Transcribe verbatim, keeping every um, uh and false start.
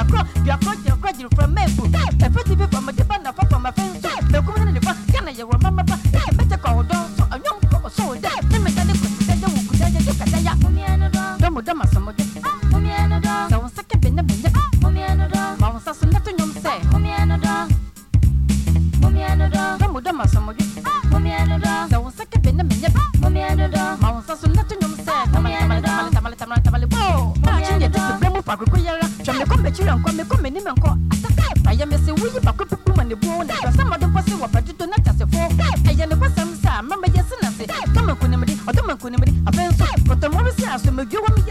cross, your cross, your cross, you from Maple. A pretty bit from a depend from my friends. The woman in the front, can I your mama? Better call down so a young girl so that. Let me tell you, who could I look at that? Mumiana, Domo Dama, some of them. Mumiana, don't second in the minute. Mumiana, Mount Sasson, nothing you say. Mumiana, Mumiana, Domo Dama, some of them. Mumiana, don't second in the minute. Mumiana, Mount Sasson, nothing you say. Mumiana, Tamala, Tamala, Tamala, oh, watching it to Bremo Paguya, from the commentary and come come in and call. I am a silly back up and the bone. Some of the person were to not just a four. I am the person, remember, yes, and I say, come on, or don't, a pencil, but the more I say, I will give me